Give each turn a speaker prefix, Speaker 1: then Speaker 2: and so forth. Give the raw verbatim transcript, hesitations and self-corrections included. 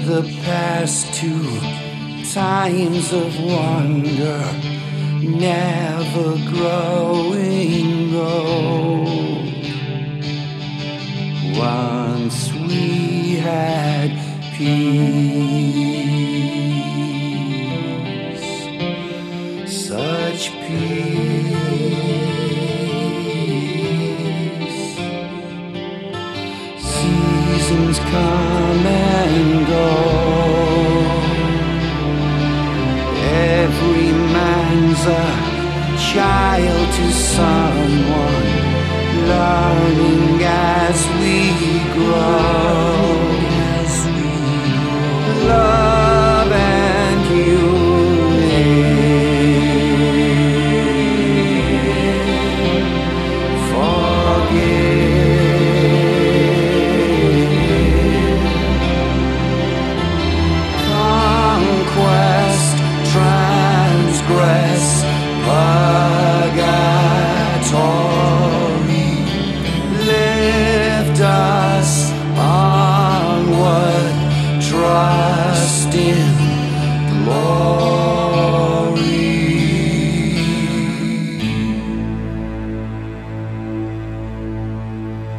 Speaker 1: the past to times of wonder, never growing old. Once we had peace, such peace. Seasons come and go, every man's a child to someone, learning as we grow. As we grow. Love and unity, forgive, conquest, transgress, purgatory, lift us onward, trust in